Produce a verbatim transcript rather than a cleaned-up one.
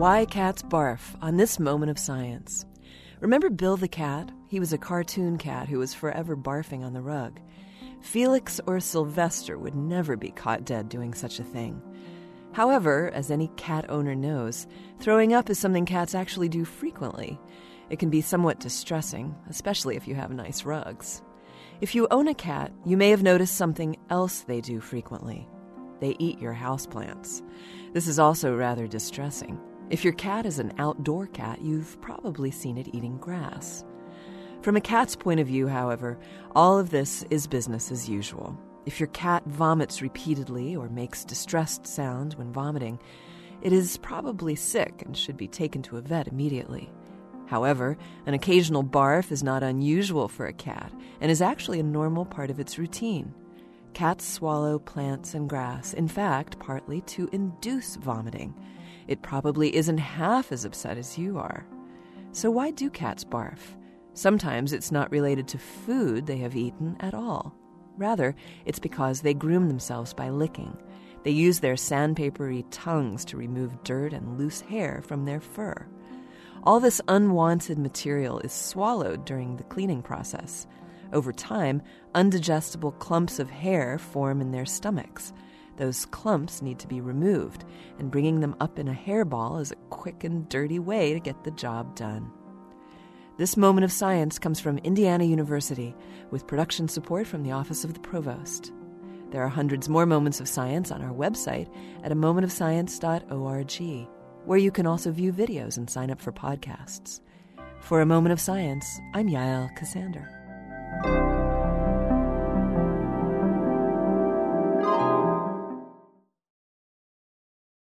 Why Cats Barf on this Moment of Science. Remember Bill the cat? He was a cartoon cat who was forever barfing on the rug. Felix or Sylvester would never be caught dead doing such a thing. However, as any cat owner knows, throwing up is something cats actually do frequently. It can be somewhat distressing, especially if you have nice rugs. If you own a cat, you may have noticed something else they do frequently. They eat your houseplants. This is also rather distressing. If your cat is an outdoor cat, you've probably seen it eating grass. From a cat's point of view, however, all of this is business as usual. If your cat vomits repeatedly or makes distressed sounds when vomiting, it is probably sick and should be taken to a vet immediately. However, an occasional barf is not unusual for a cat and is actually a normal part of its routine. Cats swallow plants and grass, in fact, partly to induce vomiting. It probably isn't half as upset as you are. So why do cats barf? Sometimes it's not related to food they have eaten at all. Rather, it's because they groom themselves by licking. They use their sandpapery tongues to remove dirt and loose hair from their fur. All this unwanted material is swallowed during the cleaning process. Over time, undigestible clumps of hair form in their stomachs. Those clumps need to be removed, and bringing them up in a hairball is a quick and dirty way to get the job done. This Moment of Science comes from Indiana University, with production support from the Office of the Provost. There are hundreds more moments of science on our website at a moment of science dot org, where you can also view videos and sign up for podcasts. For A Moment of Science, I'm Yael Ksander.